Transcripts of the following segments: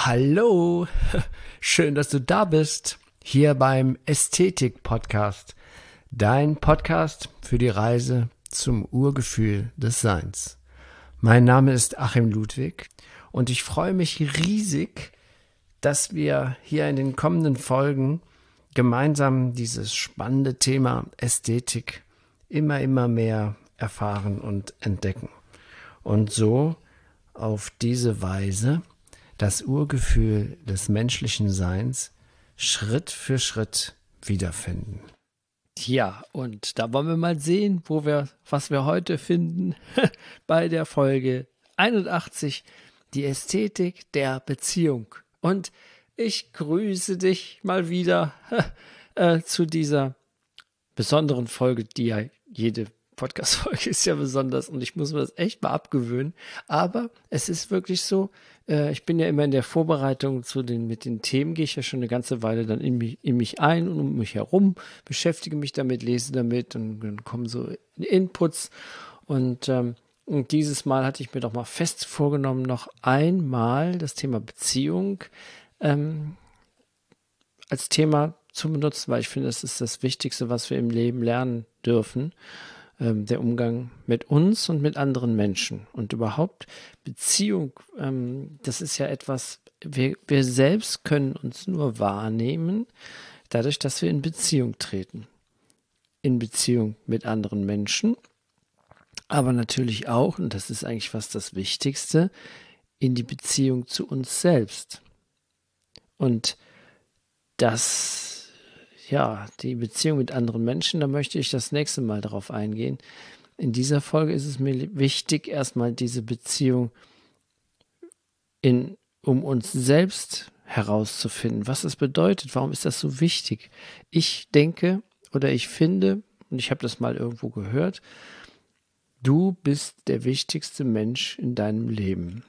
Hallo, schön, dass du da bist, hier beim Ästhetik-Podcast, dein Podcast für die Reise zum Urgefühl des Seins. Mein Name ist Achim Ludwig und ich freue mich riesig, dass wir hier in den kommenden Folgen gemeinsam dieses spannende Thema Ästhetik immer mehr erfahren und entdecken. Und so auf diese Weise das Urgefühl des menschlichen Seins Schritt für Schritt wiederfinden. Ja, und da wollen wir mal sehen, was wir heute finden bei der Folge 81, die Ästhetik der Beziehung. Und ich grüße dich mal wieder zu dieser besonderen Folge, die ja jede Podcast-Folge ist ja besonders und ich muss mir das echt mal abgewöhnen. Aber es ist wirklich so, ich bin ja immer in der Vorbereitung mit den Themen, gehe ich ja schon eine ganze Weile dann in mich ein und um mich herum, beschäftige mich damit, lese damit und dann kommen so Inputs. Und dieses Mal hatte ich mir doch mal fest vorgenommen, noch einmal das Thema Beziehung als Thema zu benutzen, weil ich finde, das ist das Wichtigste, was wir im Leben lernen dürfen. Der Umgang mit uns und mit anderen Menschen. Und überhaupt Beziehung, das ist ja etwas, wir selbst können uns nur wahrnehmen, dadurch, dass wir in Beziehung treten. In Beziehung mit anderen Menschen, aber natürlich auch, und das ist eigentlich fast das Wichtigste, in die Beziehung zu uns selbst. Und die Beziehung mit anderen Menschen, da möchte ich das nächste Mal darauf eingehen. In dieser Folge ist es mir wichtig, erstmal diese Beziehung um uns selbst herauszufinden, was es bedeutet, warum ist das so wichtig. Ich denke oder ich finde, und ich habe das mal irgendwo gehört, du bist der wichtigste Mensch in deinem Leben.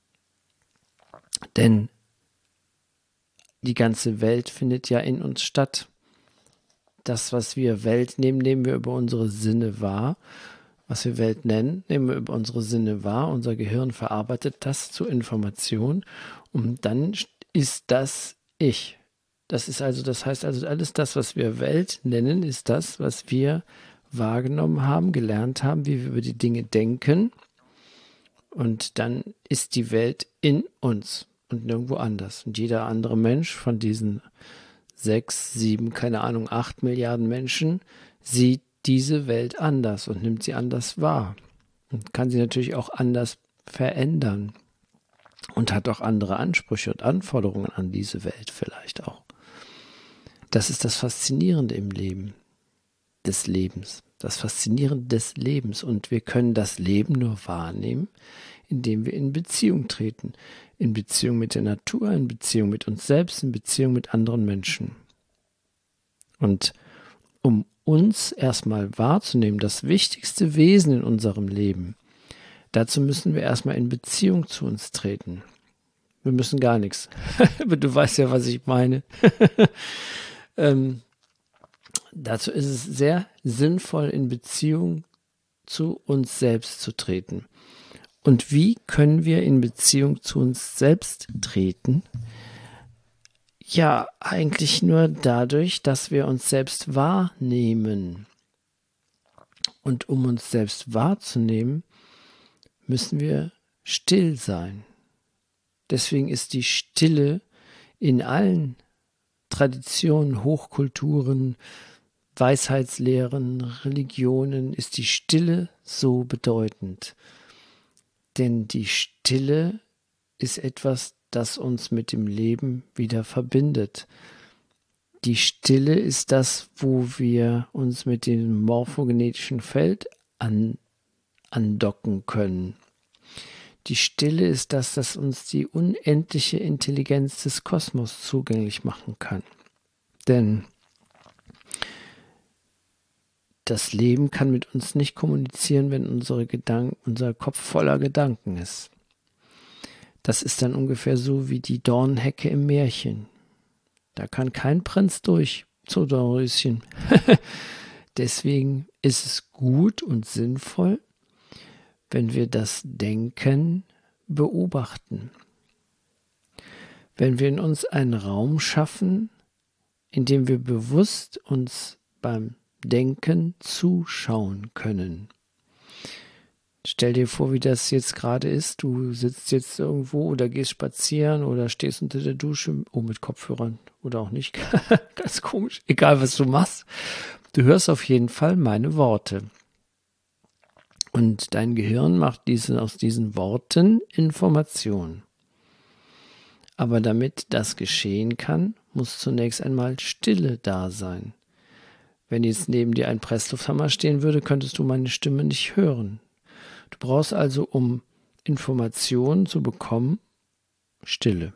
Denn die ganze Welt findet ja in uns statt. Das, was wir Welt nehmen, nehmen wir über unsere Sinne wahr. Was wir Welt nennen, nehmen wir über unsere Sinne wahr. Unser Gehirn verarbeitet das zu Information und dann ist das Ich. Das heißt also, alles das, was wir Welt nennen, ist das, was wir wahrgenommen haben, gelernt haben, wie wir über die Dinge denken. Und dann ist die Welt in uns und nirgendwo anders. Und jeder andere Mensch von diesen 6, 7, keine Ahnung, 8 Milliarden Menschen sieht diese Welt anders und nimmt sie anders wahr und kann sie natürlich auch anders verändern und hat auch andere Ansprüche und Anforderungen an diese Welt vielleicht auch. Das ist das Faszinierende im Leben, des Lebens, das Faszinierende des Lebens und wir können das Leben nur wahrnehmen, indem wir in Beziehung treten, in Beziehung mit der Natur, in Beziehung mit uns selbst, in Beziehung mit anderen Menschen. Und um uns erstmal wahrzunehmen, das wichtigste Wesen in unserem Leben, dazu müssen wir erstmal in Beziehung zu uns treten. Wir müssen gar nichts. Aber du weißt ja, was ich meine. Dazu ist es sehr sinnvoll, in Beziehung zu uns selbst zu treten. Und wie können wir in Beziehung zu uns selbst treten? Ja, eigentlich nur dadurch, dass wir uns selbst wahrnehmen. Und um uns selbst wahrzunehmen, müssen wir still sein. Deswegen ist die Stille in allen Traditionen, Hochkulturen, Weisheitslehren, Religionen, ist die Stille so bedeutend. Denn die Stille ist etwas, das uns mit dem Leben wieder verbindet. Die Stille ist das, wo wir uns mit dem morphogenetischen Feld andocken können. Die Stille ist das, das uns die unendliche Intelligenz des Kosmos zugänglich machen kann. Denn das Leben kann mit uns nicht kommunizieren, wenn unser Kopf voller Gedanken ist. Das ist dann ungefähr so wie die Dornhecke im Märchen. Da kann kein Prinz durch, so Dornröschen. Deswegen ist es gut und sinnvoll, wenn wir das Denken beobachten. Wenn wir in uns einen Raum schaffen, in dem wir bewusst uns beim Denken zuschauen können. Stell dir vor, wie das jetzt gerade ist. Du sitzt jetzt irgendwo oder gehst spazieren oder stehst unter der Dusche, mit Kopfhörern oder auch nicht. Ganz komisch. Egal, was du machst. Du hörst auf jeden Fall meine Worte. Und dein Gehirn macht aus diesen Worten Information. Aber damit das geschehen kann, muss zunächst einmal Stille da sein. Wenn jetzt neben dir ein Presslufthammer stehen würde, könntest du meine Stimme nicht hören. Du brauchst also, um Informationen zu bekommen, Stille.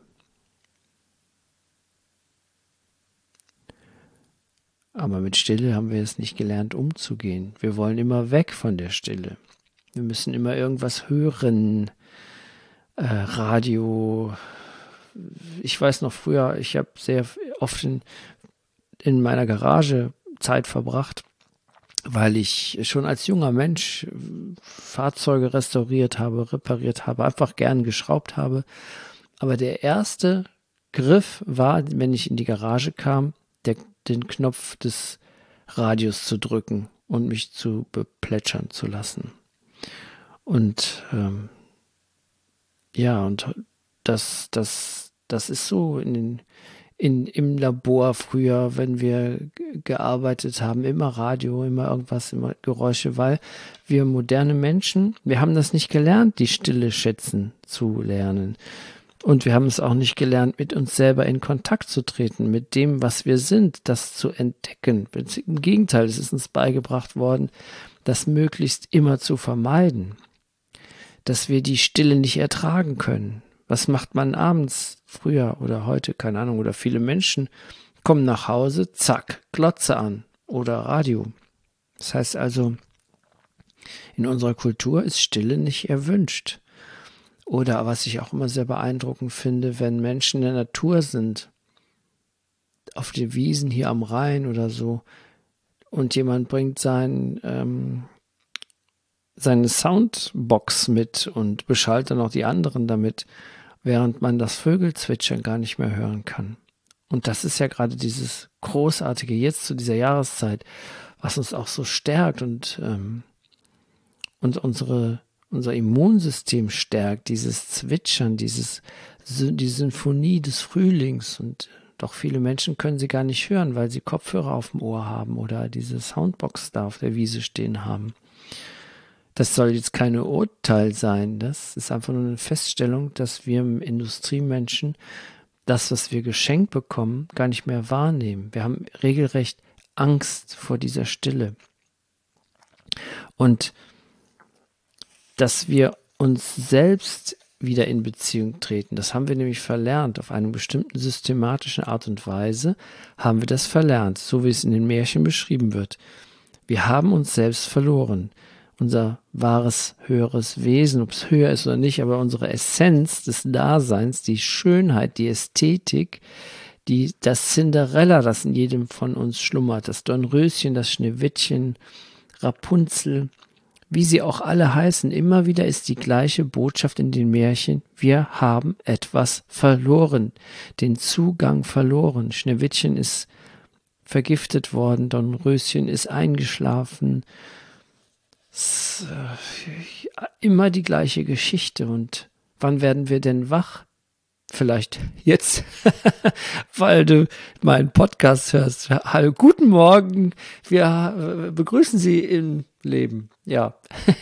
Aber mit Stille haben wir es nicht gelernt, umzugehen. Wir wollen immer weg von der Stille. Wir müssen immer irgendwas hören. Radio. Ich weiß noch früher, ich habe sehr oft in meiner Garage Zeit verbracht, weil ich schon als junger Mensch Fahrzeuge restauriert habe, repariert habe, einfach gern geschraubt habe. Aber der erste Griff war, wenn ich in die Garage kam, den Knopf des Radios zu drücken und mich zu beplätschern zu lassen. Und und das ist so im Labor früher, wenn wir gearbeitet haben, immer Radio, immer irgendwas, immer Geräusche, weil wir moderne Menschen, wir haben das nicht gelernt, die Stille schätzen zu lernen. Und wir haben es auch nicht gelernt, mit uns selber in Kontakt zu treten, mit dem, was wir sind, das zu entdecken. Im Gegenteil, es ist uns beigebracht worden, das möglichst immer zu vermeiden, dass wir die Stille nicht ertragen können. Was macht man abends, früher oder heute, keine Ahnung, oder viele Menschen kommen nach Hause, zack, Glotze an oder Radio. Das heißt also, in unserer Kultur ist Stille nicht erwünscht. Oder was ich auch immer sehr beeindruckend finde, wenn Menschen in der Natur sind, auf den Wiesen hier am Rhein oder so, und jemand bringt seine Soundbox mit und beschallt dann auch die anderen damit, während man das Vögelzwitschern gar nicht mehr hören kann. Und das ist ja gerade dieses Großartige jetzt zu dieser Jahreszeit, was uns auch so stärkt und unser Immunsystem stärkt, dieses Zwitschern, die Sinfonie des Frühlings. Und doch viele Menschen können sie gar nicht hören, weil sie Kopfhörer auf dem Ohr haben oder diese Soundbox da auf der Wiese stehen haben. Das soll jetzt kein Urteil sein, das ist einfach nur eine Feststellung, dass wir Industriemenschen das, was wir geschenkt bekommen, gar nicht mehr wahrnehmen. Wir haben regelrecht Angst vor dieser Stille. Und dass wir uns selbst wieder in Beziehung treten, das haben wir nämlich verlernt. Auf eine bestimmte systematische Art und Weise haben wir das verlernt, so wie es in den Märchen beschrieben wird. Wir haben uns selbst verloren. Unser wahres, höheres Wesen, ob es höher ist oder nicht, aber unsere Essenz des Daseins, die Schönheit, die Ästhetik, das Cinderella, das in jedem von uns schlummert, das Dornröschen, das Schneewittchen, Rapunzel, wie sie auch alle heißen, immer wieder ist die gleiche Botschaft in den Märchen: Wir haben etwas verloren, den Zugang verloren. Schneewittchen ist vergiftet worden, Dornröschen ist eingeschlafen. Immer die gleiche Geschichte. Und wann werden wir denn wach? Vielleicht jetzt, weil du meinen Podcast hörst. Hallo, guten Morgen. Wir begrüßen Sie im Leben. Ja,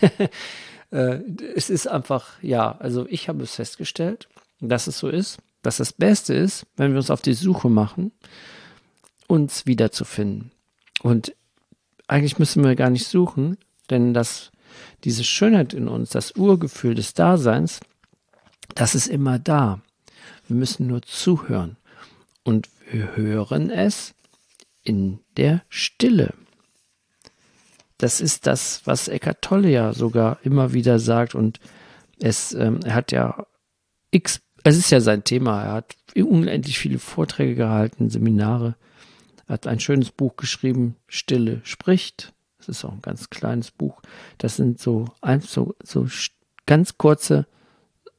es ist einfach, also ich habe es festgestellt, dass es so ist, dass das Beste ist, wenn wir uns auf die Suche machen, uns wiederzufinden. Und eigentlich müssen wir gar nicht suchen, denn diese Schönheit in uns, das Urgefühl des Daseins, das ist immer da. Wir müssen nur zuhören. Und wir hören es in der Stille. Das ist das, was Eckhart Tolle ja sogar immer wieder sagt. Und er hat ja es ist ja sein Thema. Er hat unendlich viele Vorträge gehalten, Seminare. Er hat ein schönes Buch geschrieben, Stille spricht. Das ist auch ein ganz kleines Buch. Das sind so ganz kurze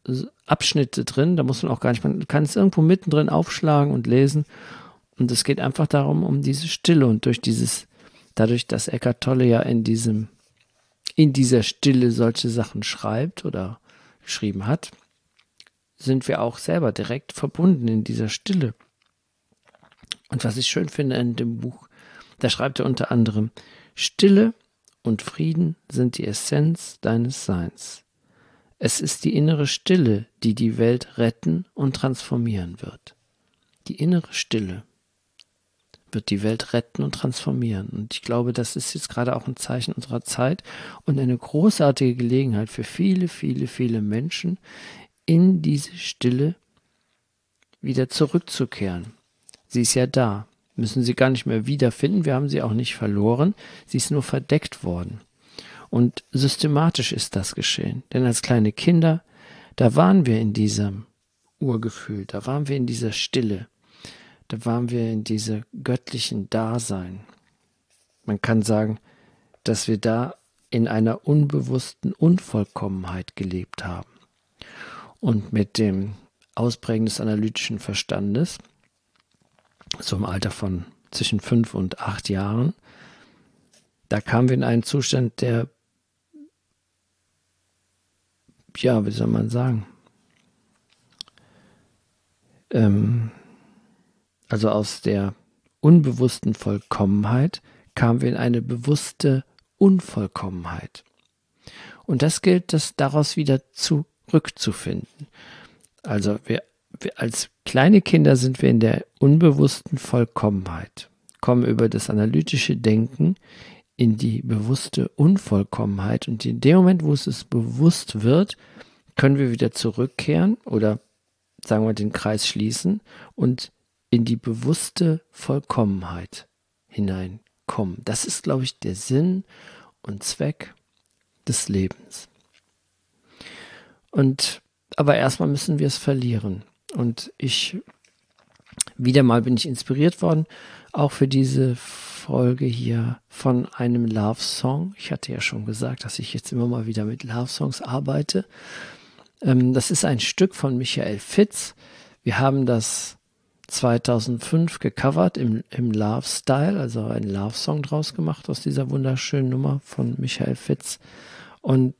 Abschnitte drin, da muss man auch gar nicht, man kann es irgendwo mittendrin aufschlagen und lesen. Und es geht einfach darum, um diese Stille und dadurch, dass Eckhart Tolle ja in dieser Stille solche Sachen schreibt oder geschrieben hat, sind wir auch selber direkt verbunden in dieser Stille. Und was ich schön finde in dem Buch, da schreibt er unter anderem: Stille und Frieden sind die Essenz deines Seins. Es ist die innere Stille, die die Welt retten und transformieren wird. Die innere Stille wird die Welt retten und transformieren. Und ich glaube, das ist jetzt gerade auch ein Zeichen unserer Zeit und eine großartige Gelegenheit für viele, viele, viele Menschen, in diese Stille wieder zurückzukehren. Sie ist ja da. Müssen sie gar nicht mehr wiederfinden. Wir haben sie auch nicht verloren. Sie ist nur verdeckt worden. Und systematisch ist das geschehen. Denn als kleine Kinder, da waren wir in diesem Urgefühl, da waren wir in dieser Stille, da waren wir in diesem göttlichen Dasein. Man kann sagen, dass wir da in einer unbewussten Unvollkommenheit gelebt haben. Und mit dem Ausprägen des analytischen Verstandes, so im Alter von zwischen 5 und 8 Jahren, da kamen wir in einen Zustand, der, ja, wie soll man sagen, also aus der unbewussten Vollkommenheit kamen wir in eine bewusste Unvollkommenheit. Und das gilt, das daraus wieder zurückzufinden. Also wir als kleine Kinder sind wir in der unbewussten Vollkommenheit, kommen über das analytische Denken in die bewusste Unvollkommenheit, und in dem Moment, wo es bewusst wird, können wir wieder zurückkehren oder, sagen wir, den Kreis schließen und in die bewusste Vollkommenheit hineinkommen. Das ist, glaube ich, der Sinn und Zweck des Lebens. Aber erstmal müssen wir es verlieren. Und wieder mal bin ich inspiriert worden, auch für diese Folge hier, von einem Love-Song. Ich hatte ja schon gesagt, dass ich jetzt immer mal wieder mit Love-Songs arbeite. Das ist ein Stück von Michael Fitz. Wir haben das 2005 gecovert im Love-Style, also einen Love-Song draus gemacht aus dieser wunderschönen Nummer von Michael Fitz. Und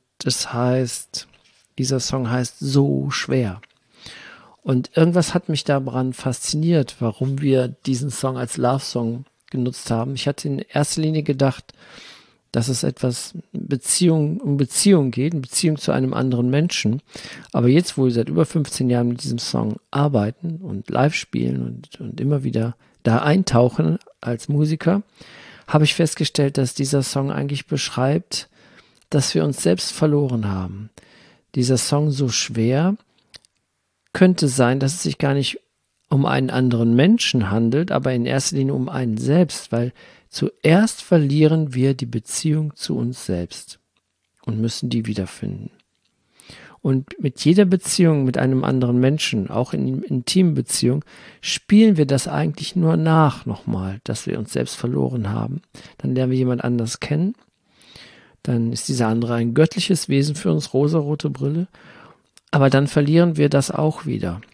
dieser Song heißt So schwer. Und irgendwas hat mich daran fasziniert, warum wir diesen Song als Love-Song genutzt haben. Ich hatte in erster Linie gedacht, dass es um Beziehung geht, eine Beziehung zu einem anderen Menschen. Aber jetzt, wo wir seit über 15 Jahren mit diesem Song arbeiten und live spielen und immer wieder da eintauchen als Musiker, habe ich festgestellt, dass dieser Song eigentlich beschreibt, dass wir uns selbst verloren haben. Dieser Song So schwer könnte sein, dass es sich gar nicht um einen anderen Menschen handelt, aber in erster Linie um einen selbst, weil zuerst verlieren wir die Beziehung zu uns selbst und müssen die wiederfinden. Und mit jeder Beziehung mit einem anderen Menschen, auch in intimen Beziehungen, spielen wir das eigentlich nur nochmal, dass wir uns selbst verloren haben. Dann lernen wir jemand anders kennen, dann ist dieser andere ein göttliches Wesen für uns, rosarote Brille, aber dann verlieren wir das auch wieder.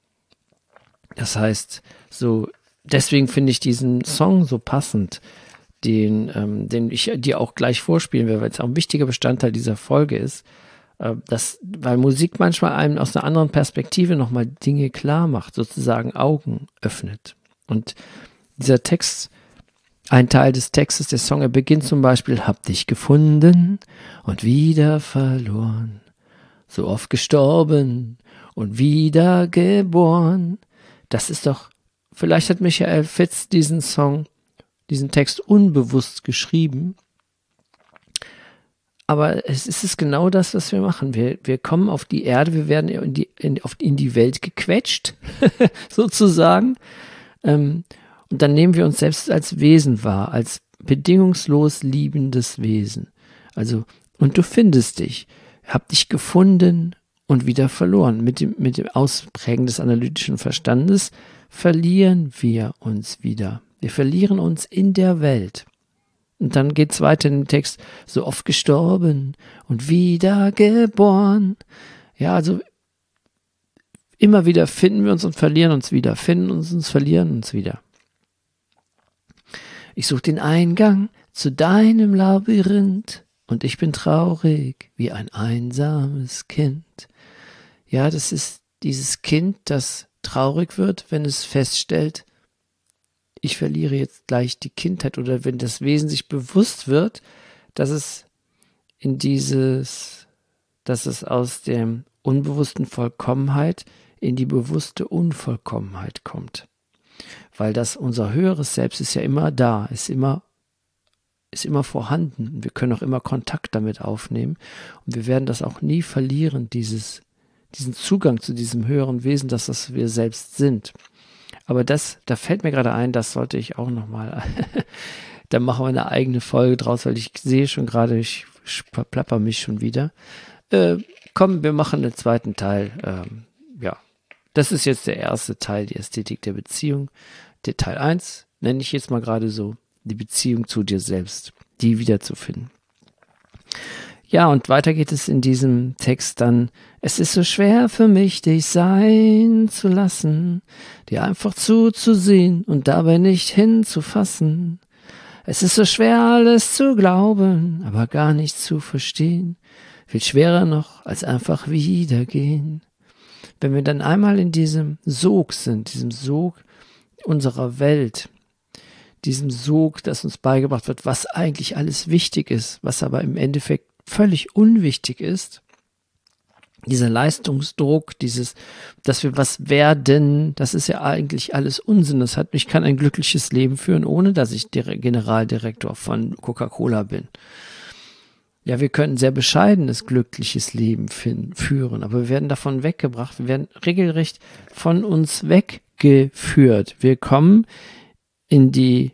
Das heißt, deswegen finde ich diesen Song so passend, den ich dir auch gleich vorspielen werde, weil es auch ein wichtiger Bestandteil dieser Folge ist, weil Musik manchmal einem aus einer anderen Perspektive nochmal Dinge klar macht, sozusagen Augen öffnet. Und dieser Text, ein Teil des Textes, der Song, er beginnt zum Beispiel: Hab dich gefunden und wieder verloren, so oft gestorben und wieder geboren. Das ist doch, vielleicht hat Michael Fitz diesen Text unbewusst geschrieben, aber es ist genau das, was wir machen. Wir kommen auf die Erde, wir werden in die Welt gequetscht, sozusagen, und dann nehmen wir uns selbst als Wesen wahr, als bedingungslos liebendes Wesen. Also, und du findest dich, hab dich gefunden und wieder verloren. Mit dem Ausprägen des analytischen Verstandes verlieren wir uns wieder. Wir verlieren uns in der Welt. Und dann geht es weiter in dem Text: So oft gestorben und wieder geboren. Ja, also immer wieder finden wir uns und verlieren uns wieder, finden uns und verlieren uns wieder. Ich suche den Eingang zu deinem Labyrinth und ich bin traurig wie ein einsames Kind. Ja, das ist dieses Kind, das traurig wird, wenn es feststellt, ich verliere jetzt gleich die Kindheit, oder wenn das Wesen sich bewusst wird, dass es aus der unbewussten Vollkommenheit in die bewusste Unvollkommenheit kommt. Weil unser höheres Selbst ist ja immer da, ist immer vorhanden. Wir können auch immer Kontakt damit aufnehmen und wir werden das auch nie verlieren, diesen Zugang zu diesem höheren Wesen, das wir selbst sind. Aber da fällt mir gerade ein, das sollte ich auch nochmal, da machen wir eine eigene Folge draus, weil ich sehe schon gerade, ich verplapper mich schon wieder. Komm, wir machen den zweiten Teil. Das ist jetzt der erste Teil, die Ästhetik der Beziehung. Der Teil 1 nenne ich jetzt mal gerade so, die Beziehung zu dir selbst, die wiederzufinden. Ja, und weiter geht es in diesem Text dann: Es ist so schwer für mich, dich sein zu lassen, dir einfach zuzusehen und dabei nicht hinzufassen. Es ist so schwer, alles zu glauben, aber gar nicht zu verstehen. Viel schwerer noch, als einfach wiedergehen. Wenn wir dann einmal in diesem Sog sind, diesem Sog unserer Welt, diesem Sog, das uns beigebracht wird, was eigentlich alles wichtig ist, was aber im Endeffekt völlig unwichtig ist, dieser Leistungsdruck, dass wir was werden, das ist ja eigentlich alles Unsinn. Ich kann ein glückliches Leben führen, ohne dass ich Generaldirektor von Coca-Cola bin. Ja, wir können ein sehr bescheidenes, glückliches Leben führen, aber wir werden davon weggebracht, wir werden regelrecht von uns weggeführt. Wir kommen wir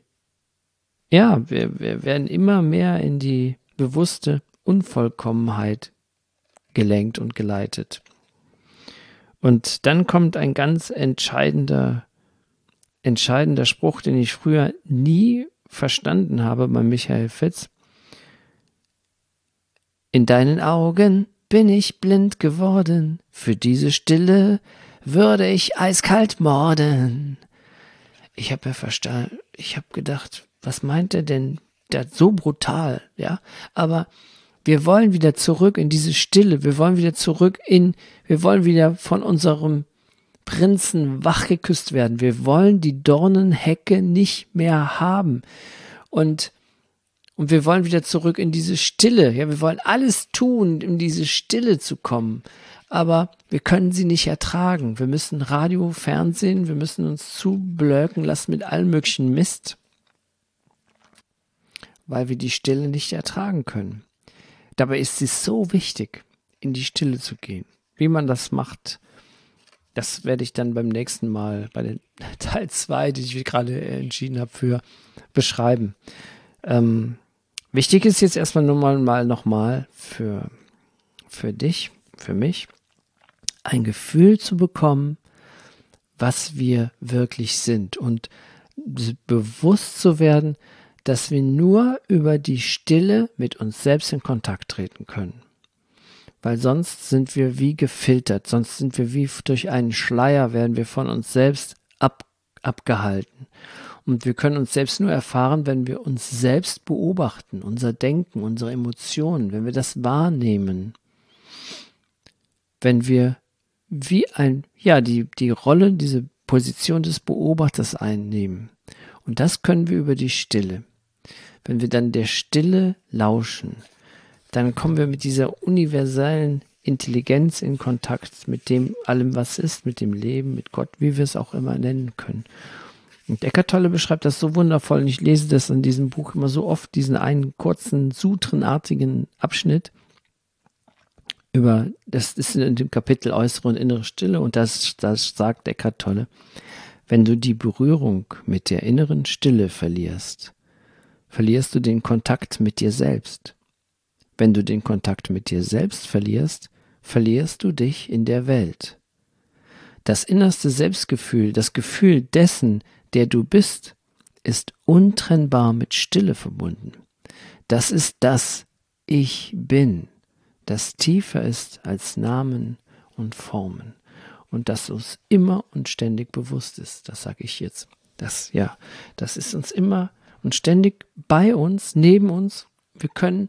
werden immer mehr in die bewusste Unvollkommenheit gelenkt und geleitet. Und dann kommt ein ganz entscheidender Spruch, den ich früher nie verstanden habe bei Michael Fitz. In deinen Augen bin ich blind geworden, für diese Stille würde ich eiskalt morden. Ich habe gedacht, was meint er denn? Der so brutal, ja? Aber wir wollen wieder zurück in diese Stille, wir wollen wieder von unserem Prinzen wachgeküsst werden. Wir wollen die Dornenhecke nicht mehr haben. Und wir wollen wieder zurück in diese Stille. Ja, wir wollen alles tun, in diese Stille zu kommen. Aber wir können sie nicht ertragen. Wir müssen Radio, Fernsehen, wir müssen uns zublöken lassen mit allem möglichen Mist, weil wir die Stille nicht ertragen können. Dabei ist es so wichtig, in die Stille zu gehen. Wie man das macht, das werde ich dann beim nächsten Mal, bei den Teil 2, den ich gerade entschieden habe für, beschreiben. Wichtig ist jetzt erstmal nochmal für dich, für mich, ein Gefühl zu bekommen, was wir wirklich sind und bewusst zu werden, dass wir nur über die Stille mit uns selbst in Kontakt treten können. Weil sonst sind wir wie gefiltert, sonst sind wir wie durch einen Schleier, werden wir von uns selbst abgehalten. Und wir können uns selbst nur erfahren, wenn wir uns selbst beobachten, unser Denken, unsere Emotionen, wenn wir das wahrnehmen. Wenn wir wie die Rolle, diese Position des Beobachters einnehmen. Und das können wir über die Stille. Wenn wir dann der Stille lauschen, dann kommen wir mit dieser universellen Intelligenz in Kontakt mit dem allem, was ist, mit dem Leben, mit Gott, wie wir es auch immer nennen können. Und Eckhart Tolle beschreibt das so wundervoll, und ich lese das in diesem Buch immer so oft, diesen einen kurzen, sutrenartigen Abschnitt das ist in dem Kapitel Äußere und innere Stille, und das sagt Eckhart Tolle: Wenn du die Berührung mit der inneren Stille verlierst du den Kontakt mit dir selbst. Wenn du den Kontakt mit dir selbst verlierst du dich in der Welt. Das innerste Selbstgefühl, das Gefühl dessen, der du bist, ist untrennbar mit Stille verbunden. Das ist das Ich Bin, das tiefer ist als Namen und Formen. und das uns immer und ständig bewusst ist. Das sage ich jetzt. Das ist uns immer und ständig bei uns, neben uns. Wir können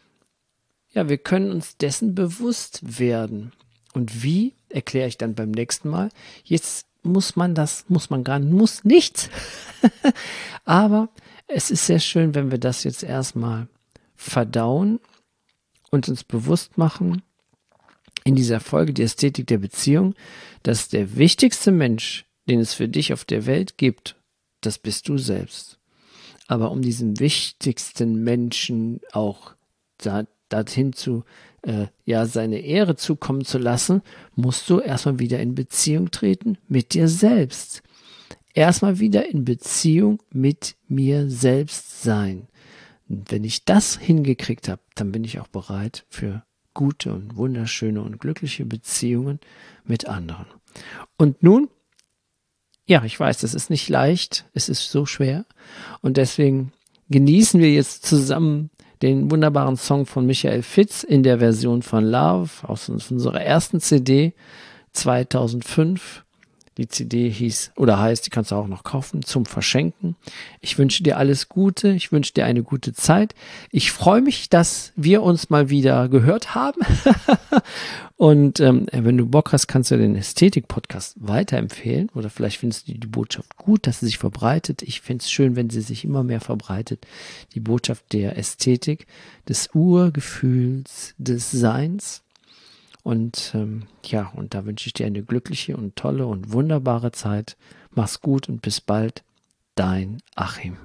uns dessen bewusst werden. Und wie, erkläre ich dann beim nächsten Mal. Jetzt muss nichts. Aber es ist sehr schön, wenn wir das jetzt erstmal verdauen und uns bewusst machen in dieser Folge, die Ästhetik der Beziehung, dass der wichtigste Mensch, den es für dich auf der Welt gibt, das bist du selbst. Aber um diesem wichtigsten Menschen auch dorthin seine Ehre zukommen zu lassen, musst du erstmal wieder in Beziehung treten mit dir selbst. Erstmal wieder in Beziehung mit mir selbst sein. Und wenn ich das hingekriegt habe, dann bin ich auch bereit für gute und wunderschöne und glückliche Beziehungen mit anderen. Und nun, ja, ich weiß, das ist nicht leicht, es ist so schwer und deswegen genießen wir jetzt zusammen den wunderbaren Song von Michael Fitz in der Version von Love aus unserer ersten CD 2005. Die CD heißt, die kannst du auch noch kaufen zum Verschenken. Ich wünsche dir alles Gute, ich wünsche dir eine gute Zeit. Ich freue mich, dass wir uns mal wieder gehört haben. Und wenn du Bock hast, kannst du den Ästhetik-Podcast weiterempfehlen oder vielleicht findest du die Botschaft gut, dass sie sich verbreitet. Ich finde es schön, wenn sie sich immer mehr verbreitet. Die Botschaft der Ästhetik, des Urgefühls, des Seins. Und und da wünsche ich dir eine glückliche und tolle und wunderbare Zeit. Mach's gut und bis bald. Dein Achim.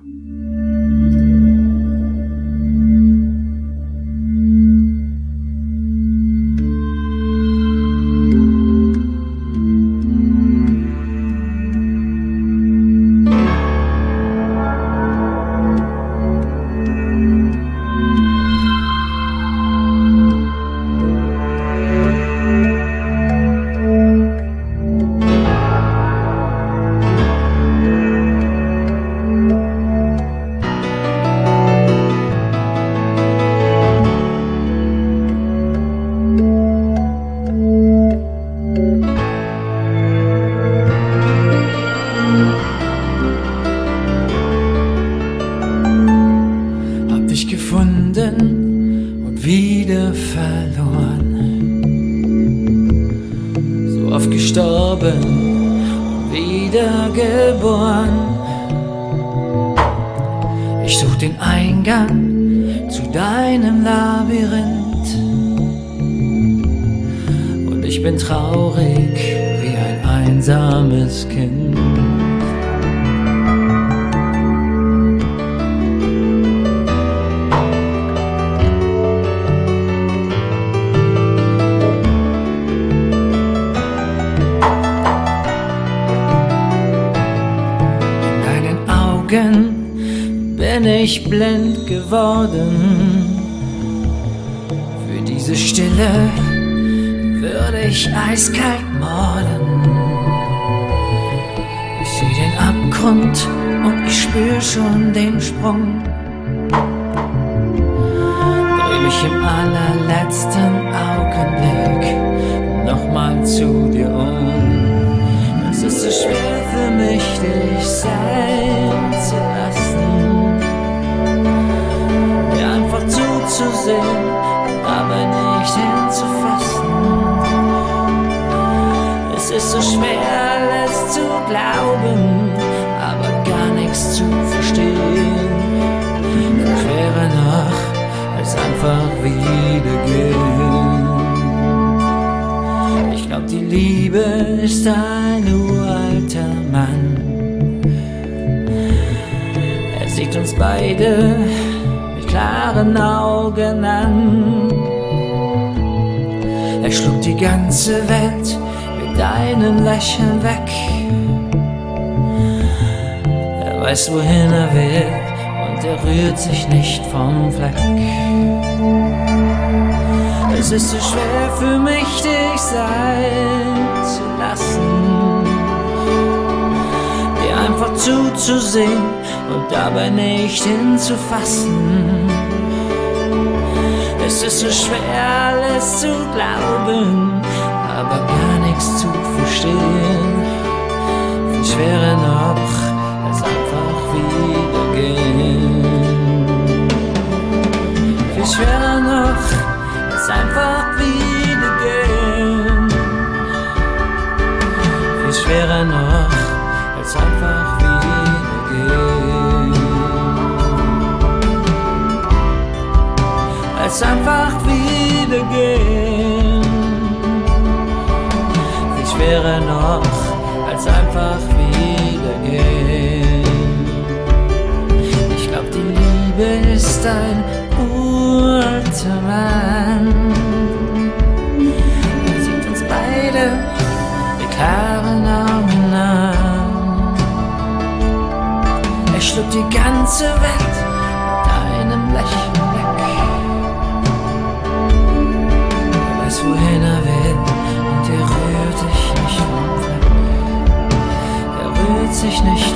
Und wieder verloren, so oft gestorben und wieder geboren. Ich such den Eingang zu deinem Labyrinth und ich bin traurig wie ein einsames Kind. Bin ich blind geworden. Für diese Stille würde ich eiskalt morden. Ich sehe den Abgrund und ich spür schon den Sprung. Dreh mich im allerletzten Augenblick nochmal zu dir um. Es ist so schwer für mich, dich sein zu lassen, mir einfach zuzusehen und dabei nicht hinzufassen. Es ist so schwer, alles zu glauben, aber gar nichts zu verstehen. So schwerer noch, als einfach wieder gehen. Ich glaub, die Liebe ist ein uralter Mann. Er sieht uns beide mit klaren Augen an. Er schluckt die ganze Welt mit einem Lächeln weg. Er weiß, wohin er will und er rührt sich nicht vom Fleck. Es ist so schwer für mich, dich sein zu lassen, dir einfach zuzusehen und dabei nicht hinzufassen. Es ist so schwer, alles zu glauben, aber gar nichts zu verstehen. stehen. Viel schwerer noch, als einfach wieder gehen. Viel schwerer noch, als einfach wieder gehen. Viel schwerer noch, als einfach wieder gehen. Als einfach wieder gehen. Viel schwerer noch, als einfach wieder gehen. Ich glaub, die Liebe ist ein uralter Mann. Er sieht uns beide mit klaren Augen an. Er schluckt die ganze Welt mit einem Lächeln weg. Er weiß, wohin er will, und er rührt sich nicht vom Fleck. Er rührt sich nicht